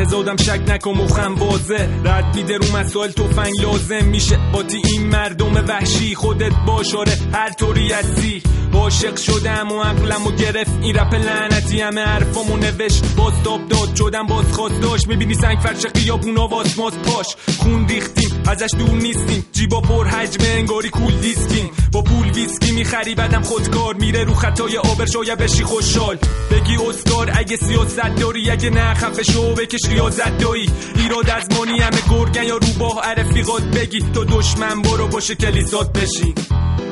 زودم شک نکن مخم بازه رد میده رو مسائل تفنگ لازم میشه باتی این مردم وحشی خودت باش آره هر طوری هستی عاشق شدم و عقلمو گرفت این رپ لعنتی همه حرفامو نوشت باز تاب داد شدم باز خواست داشت میبینی سنگ فرش خیابونا واسماس پاش خون ریختیم ازش دور نیستیم جیبا پر حجمه انگاری کول دیسکیم با پول ویسکی میخری بعدم خودکار میره رو خطای آبر شاید بشی خوشحال بگی اسکار اگه سیاست داری اگه نه خفه شو بکش ریاضت دایی ایراد از مانی همه گرگن یا روباه رفیقات بگی تو دشمن برو باشه کلیسات بشی